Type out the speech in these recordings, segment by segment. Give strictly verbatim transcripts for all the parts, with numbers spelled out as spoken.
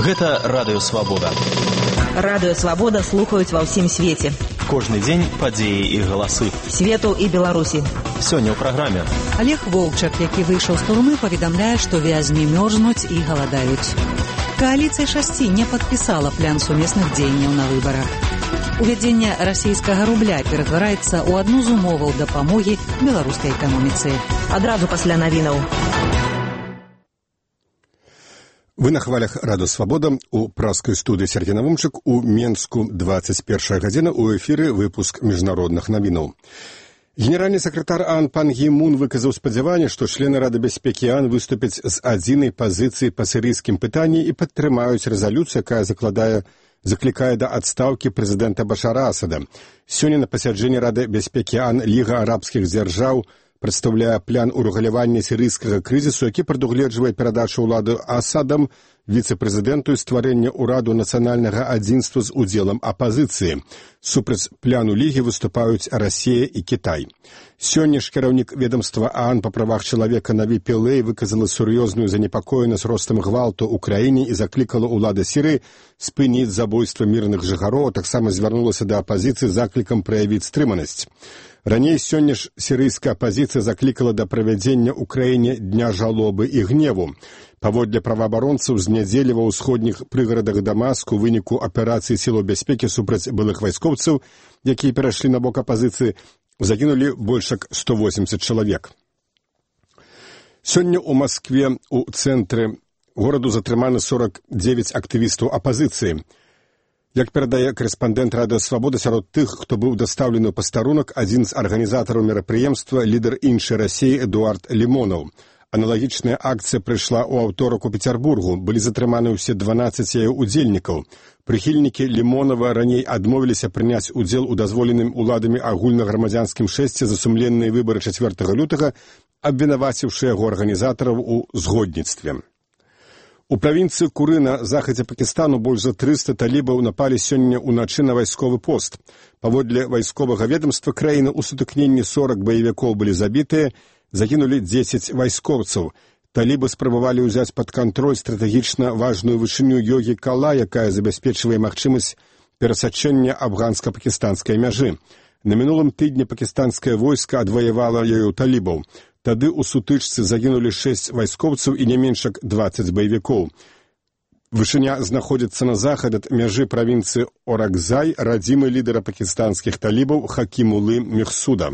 Гэта Радыё Свабода. Радыё Свабода слухаюць ва ўсім свеце. Кожны дзень падзеі і галасы. Свету і Беларусі. Сёння ў праграме. Олег Волчак, які выйшаў з турмы, паведамляе, што вязні мёрзнуць і галадаюць. Коаліцыя шасці не падпісала план сумесных дзеянняў на выбарах. Увядзенне расійскага рубля ператвараецца ў адну з умоваў дапамогі беларускай эканоміцы. Адразу пасля навінаў. Вы на хвалях Радыё Свабода у праскай студыі Сергей Навумчык, у Менску двадцать першая гадзіна, у эфіры выпуск міжнародных навінаў. Генеральны сакратар ААН пан Гі Мун выказаў спадзяванне, што члены Рады бяспекі ААН выступяць з адзінай пазіцыі па сірыйскім пытанні і падтрымаюць рэзалюцыю, якая закладае заклікае да адстаўкі прэзідэнта Башара Асада. Сёння на пасяджэнні Рады бяспекі ААН Ліга арабскіх дзяржаў прадстаўляе план урэгулявання сірыйскага крызісу, які прадугледжвае перадачу ўлады Асадам віцэ-прэзідэнту і стварэнне ўраду нацыянальнага адзінства з удзелам апазіцыі. Супраць пляну Лігі выступаюць Расія і Кітай. Сёння ж кіраўнік ведомства ААН па правах чалавека Наві Пілэй выказала сур'ёзную занепакоенасць ростам гвалту ў краіне і заклікала ўлады Сірыі спыніць забойства мірных жыхароў, а таксама звярнулася да апазіцыі з заклікам праявіць стрыманасць. Раней сёння ж сірыйская апазіцыя заклікала да правядзення ў краіне дня жалобы і гневу. Паводле праваабаронцаў, з нядзелі ва ўсходніх прыгарадах Дамаску ў выніку аперацыі сілаў бяспекі супраць былых вайскоўцаў, якія перайшлі на бок апазіцыі, загінулі больш як сто восемьдесят чалавек. Сёння ў Маскве у цэнтры гораду затрыманы сорок девять актывістаў апазіцыі. Як перадае корэспандэнт Радыё Свабода, сярод тых, хто быў дастаўлены ў пастарунак, адзін з арганізатараў мерапрыемства, лідар іншай Расіі Эдуард Лімонаў. Аналагічная акцыя прыйшла ў аўторак у Пецярбургу. Былі затрыманы ўсе дванаццаць яе удзельнікаў. Прыхільнікі Лімонава раней адмовіліся прыняць удзел у дазволеным уладамі агульнаграмадзянскім шэсце за сумленныя выбары чацвёртага лютага, абвінаваціўшы яго арганізатараў у згодніцтве. У правінцыі Куры на захадзе Пакістану больш за трыста талібаў напалі сёння ўначы на вайсковы пост. Паводле вайсковага ведамства краіны ў сутыкненні сорок баевікоў былі забітыя, загінулі дзесяць вайскоўцаў. Талібы спрабавалі ўзяць пад кантроль стратэгічна важную вышыню Йогі Кала, якая забяспечвае магчымасць перасячэння афганска-пакістанскай мяжы. На мінулым тыдні пакістанскае войска адваявала ёю талібаў. Тады ў сутычцы загінулі шэсць вайскоўцаў і не менш як дваццаць баевікоў. Вышыня знаходзіцца на захад ад мяжы правінцыі Оракзай, радзімы лідара пакістанскіх талібаў Хакімулы Мехсуда.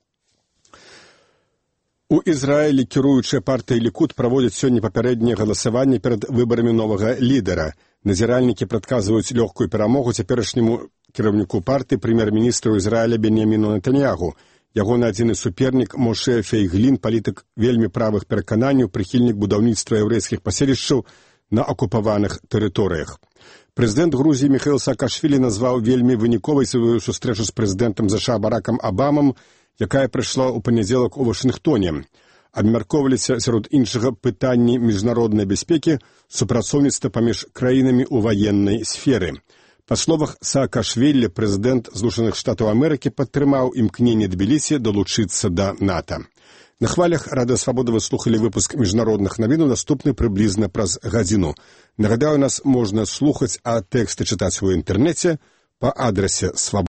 У Ізраілі кіруючая партыя Лікуд праводзяць сёння папярэдняе галасаванне перад выбарамі новага лідара. Назіральнікі прадказваюць лёгкую перамогу цяперашняму кіраўніку партыі прэм'ер-міністру Ізраіля Беньяміну Нетаньягу. Ягоны адзіны супернік Моше Фейглін, палітык вельмі правых перакананняў, прыхільнік будаўніцтва яўрэйскіх паселішчаў на акупаваных тэрыторыях. Прэзідэнт Грузіі Міхаіл Саакашвілі назваў вельмі выніковай сваю сустрэчу з прэзідэнтам ЗША Баракам Абамам, якая прайшла ў панядзелак у Вашынгтоне. Абмяркоўваліся сярод іншага пытанні міжнароднай бяспекі, супрацоўніцтва паміж краінамі ў ваеннай сферы. Па словах Саакашвілі, прэзідэнт Злучаных Штатаў Амерыкі падтрымаў імкненне Тбілісі далучыцца да НАТО. На хвалях Радыё Свабода вы слухалі выпуск міжнародных навінаў, наступны прыблізна праз гадзіну. Нагадаю, нас можна слухаць, а тэксты чытаць у інтэрнэце па адрасе свабода.